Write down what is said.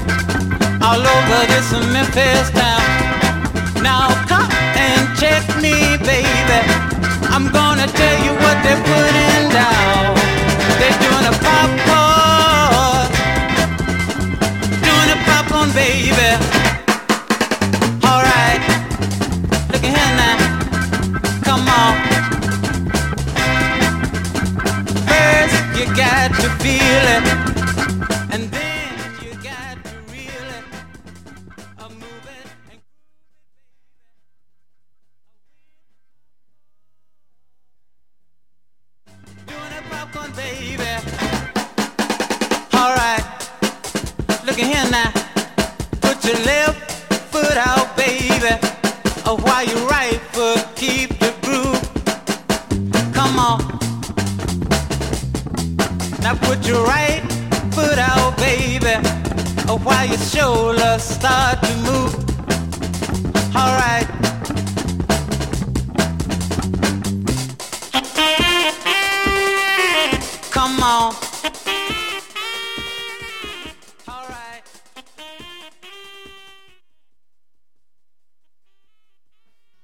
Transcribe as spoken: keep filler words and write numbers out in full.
all over this Memphis town. Now come and check me, baby. I'm gonna tell you what they're putting down. They're doing a popcorn, doing a popcorn, baby. All right, look at here now. Come on. First you got to feel it, and then you got to reel it, uh, move it. And doing a popcorn, baby. All right, look at here now. Put your left foot out, baby, uh, while your right foot keep the groove. Come on. Now put your right foot out, baby, uh, while your shoulders start to move. All right. Come on.